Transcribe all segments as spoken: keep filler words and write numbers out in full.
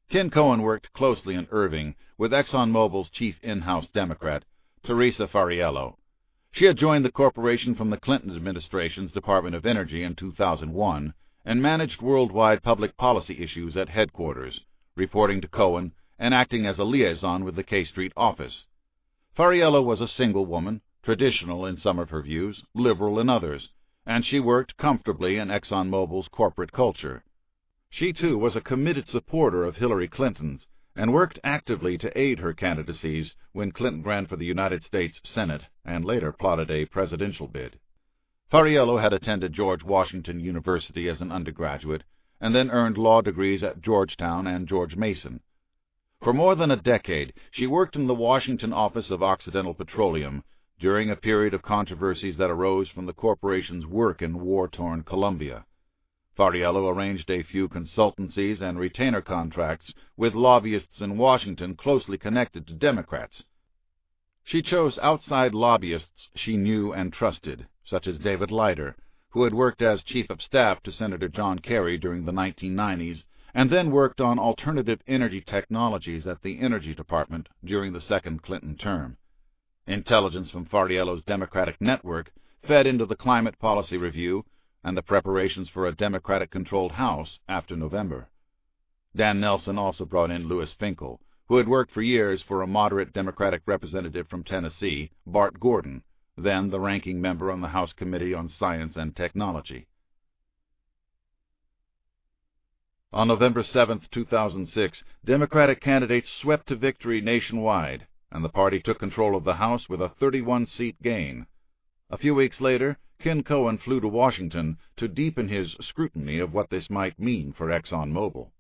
Ken Cohen worked closely in Irving with ExxonMobil's chief in-house Democrat, Teresa Fariello. She had joined the corporation from the Clinton administration's Department of Energy in two thousand one and managed worldwide public policy issues at headquarters, reporting to Cohen and acting as a liaison with the K Street office. Fariello was a single woman, traditional in some of her views, liberal in others, and she worked comfortably in ExxonMobil's corporate culture. She, too, was a committed supporter of Hillary Clinton's and worked actively to aid her candidacies when Clinton ran for the United States Senate and later plotted a presidential bid. Fariello had attended George Washington University as an undergraduate and then earned law degrees at Georgetown and George Mason. For more than a decade, she worked in the Washington office of Occidental Petroleum during a period of controversies that arose from the corporation's work in war-torn Colombia. Fariello arranged a few consultancies and retainer contracts with lobbyists in Washington closely connected to Democrats. She chose outside lobbyists she knew and trusted, such as David Leiter, who had worked as chief of staff to Senator John Kerry during the nineteen nineties, and then worked on alternative energy technologies at the Energy Department during the second Clinton term. Intelligence from Fariello's Democratic network fed into the Climate Policy Review and the preparations for a Democratic-controlled House after November. Dan Nelson also brought in Louis Finkel, who had worked for years for a moderate Democratic representative from Tennessee, Bart Gordon, then the ranking member on the House Committee on Science and Technology. On November seventh, two thousand six, Democratic candidates swept to victory nationwide, and the party took control of the House with a thirty-one seat gain. A few weeks later, Ken Cohen flew to Washington to deepen his scrutiny of what this might mean for ExxonMobil.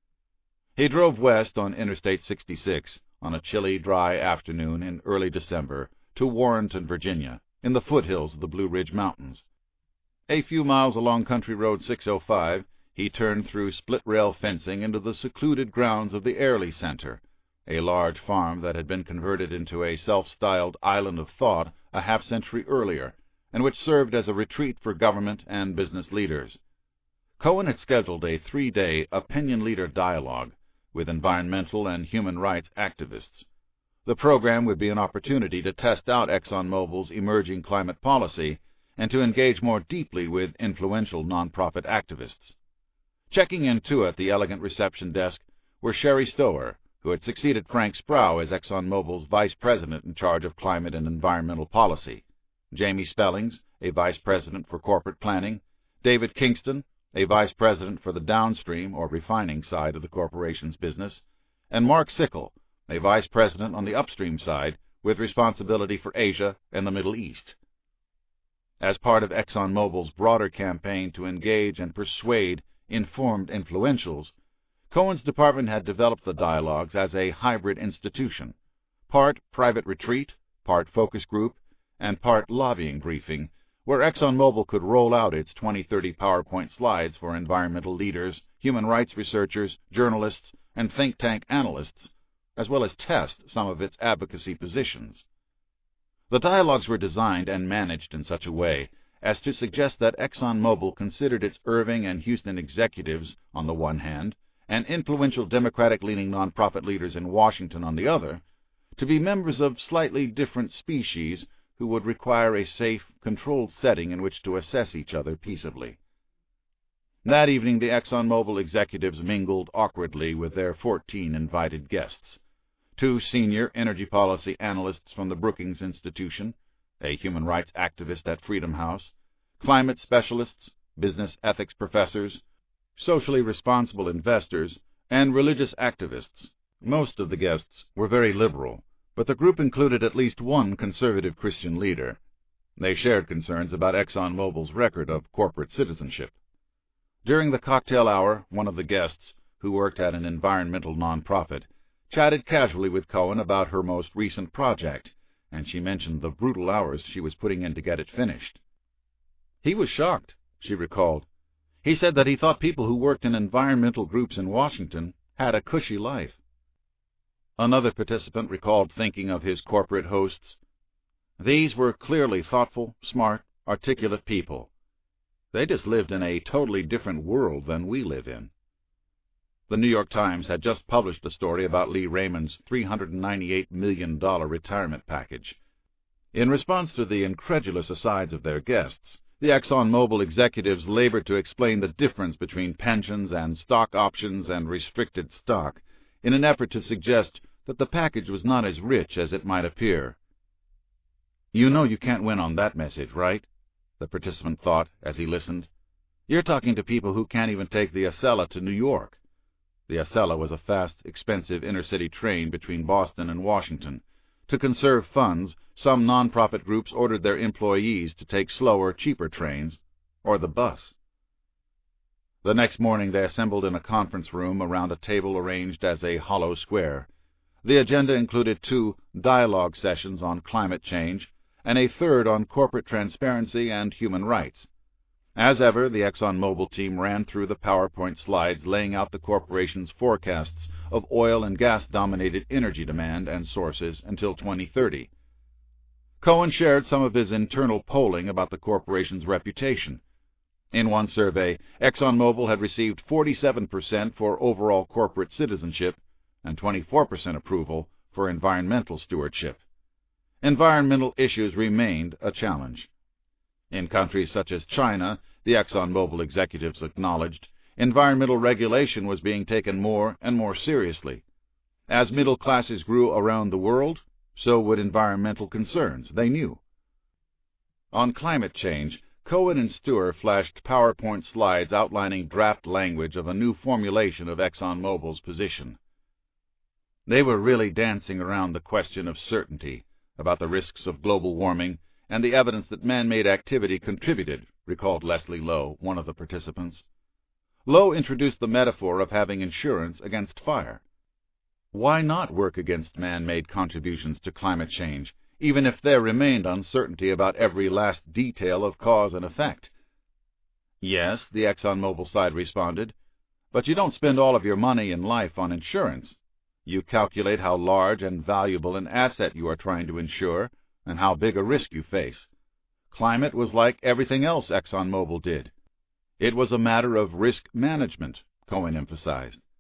He drove west on Interstate sixty-six on a chilly, dry afternoon in early December to Warrenton, Virginia, in the foothills of the Blue Ridge Mountains. A few miles along Country Road six oh five, he turned through split-rail fencing into the secluded grounds of the Airlie Center, a large farm that had been converted into a self-styled island of thought a half-century earlier, and which served as a retreat for government and business leaders. Cohen had scheduled a three-day opinion leader dialogue with environmental and human rights activists. The program would be an opportunity to test out ExxonMobil's emerging climate policy and to engage more deeply with influential nonprofit activists. Checking in, too, at the elegant reception desk were Sherry Stower, who had succeeded Frank Sproul as ExxonMobil's vice president in charge of climate and environmental policy, Jamie Spellings, a vice president for corporate planning, David Kingston, a vice president for the downstream or refining side of the corporation's business, and Mark Sickle, a vice president on the upstream side with responsibility for Asia and the Middle East. As part of ExxonMobil's broader campaign to engage and persuade informed influentials, Cohen's department had developed the dialogues as a hybrid institution, part private retreat, part focus group, and part lobbying briefing, where ExxonMobil could roll out its twenty thirty PowerPoint slides for environmental leaders, human rights researchers, journalists, and think tank analysts, as well as test some of its advocacy positions. The dialogues were designed and managed in such a way as to suggest that ExxonMobil considered its Irving and Houston executives on the one hand, and influential Democratic-leaning nonprofit leaders in Washington on the other, to be members of slightly different species who would require a safe, controlled setting in which to assess each other peaceably. That evening the ExxonMobil executives mingled awkwardly with their fourteen invited guests. Two senior energy policy analysts from the Brookings Institution, a human rights activist at Freedom House, climate specialists, business ethics professors, socially responsible investors, and religious activists. Most of the guests were very liberal, but the group included at least one conservative Christian leader. They shared concerns about ExxonMobil's record of corporate citizenship. During the cocktail hour, one of the guests, who worked at an environmental nonprofit, chatted casually with Cohen about her most recent project, and she mentioned the brutal hours she was putting in to get it finished. He was shocked, she recalled. He said that he thought people who worked in environmental groups in Washington had a cushy life. Another participant recalled thinking of his corporate hosts. These were clearly thoughtful, smart, articulate people. They just lived in a totally different world than we live in. The New York Times had just published a story about Lee Raymond's three hundred ninety-eight million dollars retirement package. In response to the incredulous asides of their guests, the ExxonMobil executives labored to explain the difference between pensions and stock options and restricted stock, in an effort to suggest that the package was not as rich as it might appear. "You know you can't win on that message, right?" the participant thought as he listened. "You're talking to people who can't even take the Acela to New York." The Acela was a fast, expensive inner-city train between Boston and Washington. To conserve funds, some non-profit groups ordered their employees to take slower, cheaper trains, or the bus. The next morning they assembled in a conference room around a table arranged as a hollow square. The agenda included two dialogue sessions on climate change and a third on corporate transparency and human rights. As ever, the ExxonMobil team ran through the PowerPoint slides laying out the corporation's forecasts of oil and gas-dominated energy demand and sources until twenty thirty. Cohen shared some of his internal polling about the corporation's reputation. In one survey, ExxonMobil had received forty-seven percent for overall corporate citizenship and twenty-four percent approval for environmental stewardship. Environmental issues remained a challenge. In countries such as China, the ExxonMobil executives acknowledged, environmental regulation was being taken more and more seriously. As middle classes grew around the world, so would environmental concerns, they knew. On climate change, Cohen and Steuer flashed PowerPoint slides outlining draft language of a new formulation of ExxonMobil's position. They were really dancing around the question of certainty about the risks of global warming and the evidence that man-made activity contributed, recalled Leslie Lowe, one of the participants. Lowe introduced the metaphor of having insurance against fire. Why not work against man-made contributions to climate change, even if there remained uncertainty about every last detail of cause and effect? Yes, the ExxonMobil side responded, but you don't spend all of your money in life on insurance. You calculate how large and valuable an asset you are trying to insure and how big a risk you face. Climate was like everything else ExxonMobil did. It was a matter of risk management, Cohen emphasized.